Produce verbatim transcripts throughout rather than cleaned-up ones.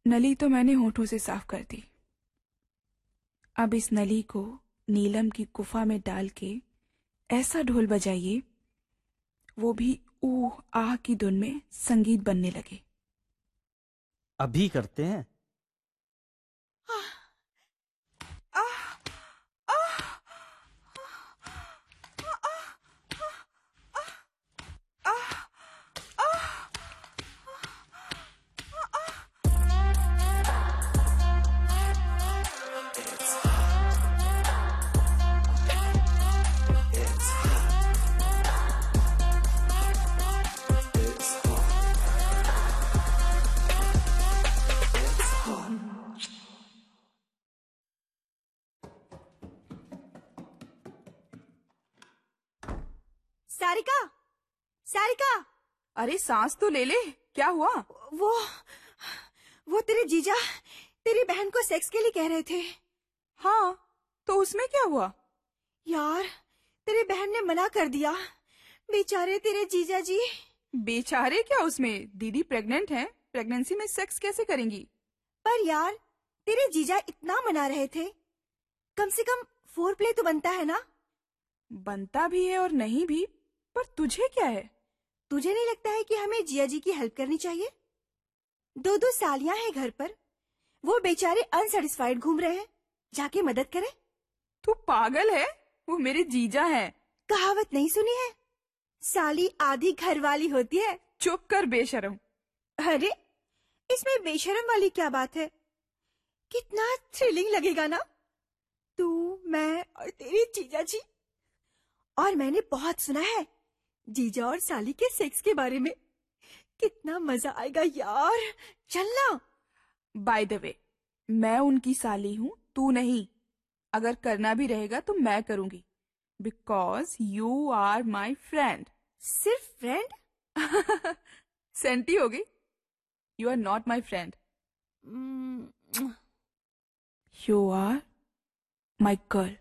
नली तो मैंने होठों से साफ कर दी। अब इस नली को नीलम की गुफा में डाल के ऐसा ढोल बजाइए, वो भी ऊह आह की धुन में संगीत बनने लगे। अभी करते हैं। सारिका, सारिका, अरे सांस तो ले ले, क्या हुआ? वो वो तेरे जीजा तेरी बहन को सेक्स के लिए कह रहे थे। हाँ, तो उसमें क्या हुआ? यार, तेरी बहन ने मना कर दिया। बेचारे तेरे जीजा जी। बेचारे क्या, उसमें दीदी प्रेग्नेंट है, प्रेगनेंसी में सेक्स कैसे करेंगी? पर यार, तेरे जीजा इतना मना रहे थे, कम से कम फोर प्ले तो बनता है ना? बनता भी है और नहीं भी, पर तुझे क्या है? तुझे नहीं लगता है कि हमें जिया जी की हेल्प करनी चाहिए? दो दो सालियां हैं घर पर, वो बेचारे अनसेटिस्फाइड घूम रहे हैं, जाके मदद करे। तू पागल है, वो मेरे जीजा हैं। कहावत नहीं सुनी है, साली आधी घरवाली होती है। चुप कर बेशरम। अरे, इसमें बेशरम वाली क्या बात है? कितना थ्रिलिंग लगेगा ना, तू, मैं और तेरी जीजा जी। और मैंने बहुत सुना है जीजा और साली के सेक्स के बारे में, कितना मजा आएगा यार। चलना। बाय द वे, मैं उनकी साली हूँ, तू नहीं। अगर करना भी रहेगा तो मैं करूंगी, because you are my friend. सिर्फ फ्रेंड? सेंटी हो गई। You are not my friend, you are my girl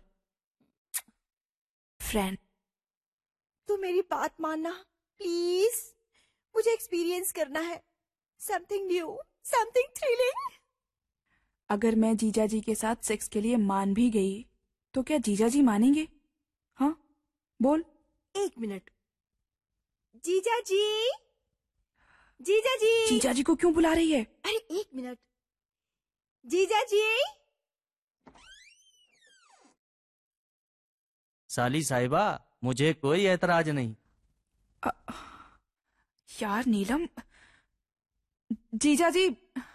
friend. तू मेरी बात मानना प्लीज, मुझे एक्सपीरियंस करना है, समथिंग न्यू, समथिंग थ्रिलिंग। अगर मैं जीजा जी के साथ सेक्स के लिए मान भी गई तो क्या जीजा जी मानेंगे? हाँ बोल। एक मिनट, जीजा जी, जीजा जी। जीजा जी को क्यों बुला रही है? अरे एक मिनट, जीजा जी। साली साहिबा, मुझे कोई ऐतराज नहीं। आ, यार नीलम, जीजा जी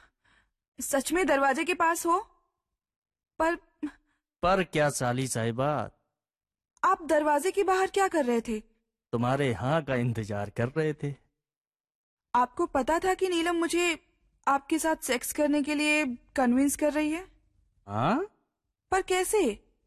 सच में दरवाजे के पास हो? पर पर क्या साली साहिबा? आप दरवाजे के बाहर क्या कर रहे थे? तुम्हारे हाँ का इंतजार कर रहे थे। आपको पता था कि नीलम मुझे आपके साथ सेक्स करने के लिए कन्विंस कर रही है? हाँ? पर कैसे?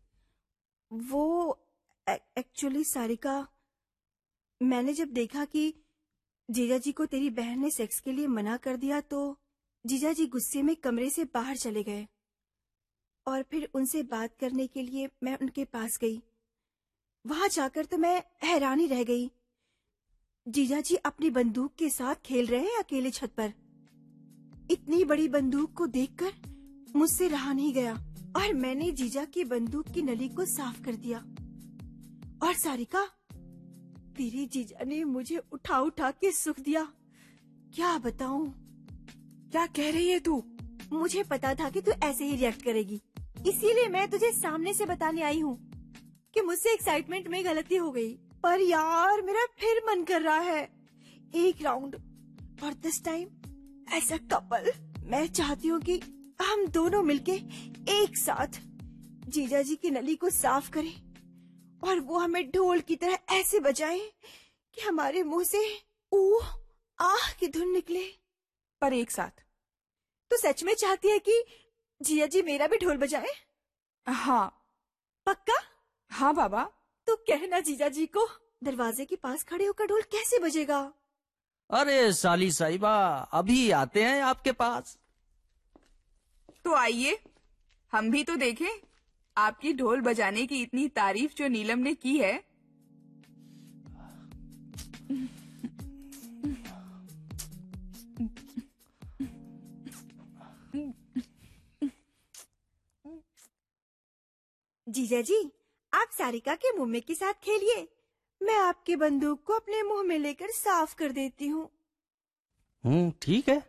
वो एक्चुअली सारिका, मैंने जब देखा कि जीजा जी को तेरी बहन ने सेक्स के लिए मना कर दिया तो जीजा जी गुस्से में कमरे से बाहर चले गए, और फिर उनसे बात करने के लिए मैं उनके पास गई। वहां जाकर तो मैं हैरान ही रह गई। जीजा जी अपनी बंदूक के साथ खेल रहे हैं अकेले छत पर। इतनी बड़ी बंदूक को देखकर मुझसे रहा नहीं गया, और मैंने जीजा की बंदूक की नली को साफ कर दिया। और सारिका, तेरे जीजा ने मुझे उठा उठा के सुख दिया। क्या बताऊं? क्या कह रही है तू? मुझे पता था कि तू ऐसे ही रिएक्ट करेगी, इसीलिए मैं तुझे सामने से बताने आई हूँ कि मुझसे एक्साइटमेंट में गलती हो गई। पर यार, मेरा फिर मन कर रहा है एक राउंड, और दिस टाइम ऐसा कपल। मैं चाहती हूँ कि हम दोनों मिलके एक साथ जीजा जी की नली को साफ करें, और वो हमें ढोल की तरह ऐसे बजाएं कि हमारे मुंह से ऊह आह की धुन निकले। पर एक साथ? तो सच में चाहती है कि जिया जी मेरा भी ढोल बजाए? हाँ। पक्का? हाँ बाबा। तो कहना जीजा जी को, दरवाजे के पास खड़े होकर ढोल कैसे बजेगा? अरे साली साहिबा, अभी आते हैं आपके पास। तो आइए, हम भी तो देखें आपकी ढोल बजाने की इतनी तारीफ जो नीलम ने की है। जीजा जी, आप सारिका के मुंह में के साथ खेलिए, मैं आपके बंदूक को अपने मुंह में लेकर साफ कर देती हूँ। हम्म, ठीक है।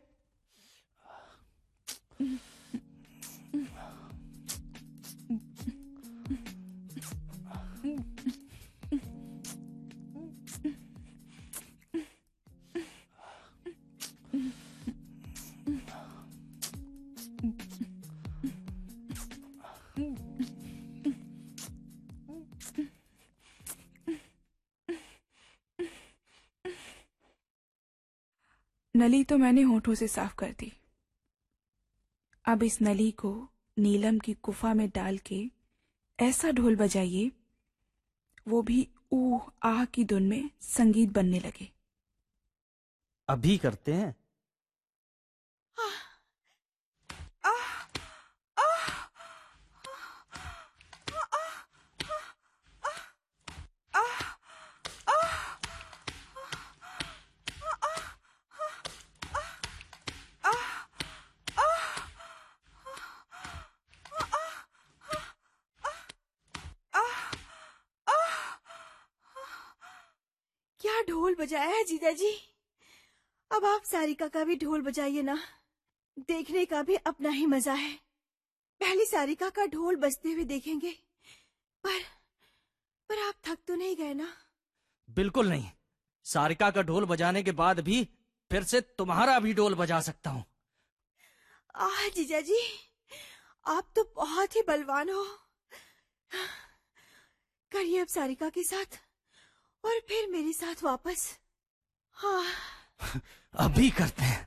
नली तो मैंने होठों से साफ कर दी। अब इस नली को नीलम की गुफा में डाल के ऐसा ढोल बजाइए, वो भी ऊह आह की धुन में संगीत बनने लगे। अभी करते हैं। क्या ढोल बजाया है जीजा जी। अब आप सारिका का भी ढोल बजाइए ना, देखने का भी अपना ही मजा है। पहले सारिका का ढोल बजते हुए देखेंगे, पर पर आप थक तो नहीं गए ना? बिल्कुल नहीं। सारिका का ढोल बजाने के बाद भी फिर से तुम्हारा भी ढोल बजा सकता हूँ। आह जीजा जी, आप तो बहुत ही बलवान हो। करिए अब सारिका के साथ और फिर मेरे साथ वापस। हाँ, अभी करते हैं।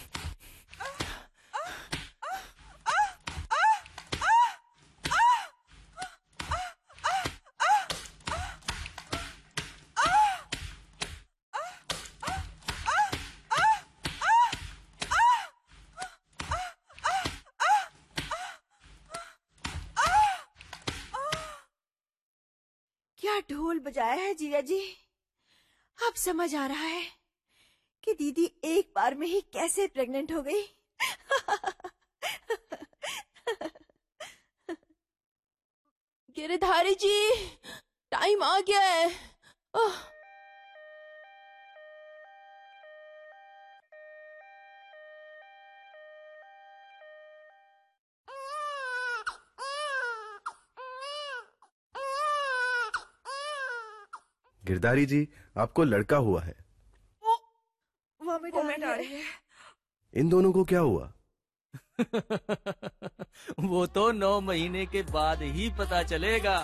क्या ढोल बजाया है जीजा जी। अब समझ आ रहा है कि दीदी एक बार में ही कैसे प्रेग्नेंट हो गई। गिरधारी जी, टाइम आ गया है। आह, गिरधारी जी, आपको लड़का हुआ है। वोमिट आ कमेंट आ रही रही है। है। इन दोनों को क्या हुआ? वो तो नौ महीने के बाद ही पता चलेगा।